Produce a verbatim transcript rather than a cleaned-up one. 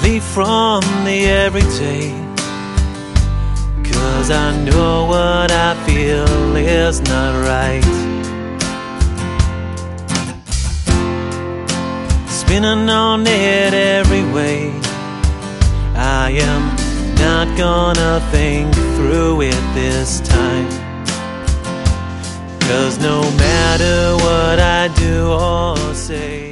relief from the everyday, 'cause I know what I feel is not right. Spinning on it every way, I am not gonna think through it this time, 'cause no matter what I do or say,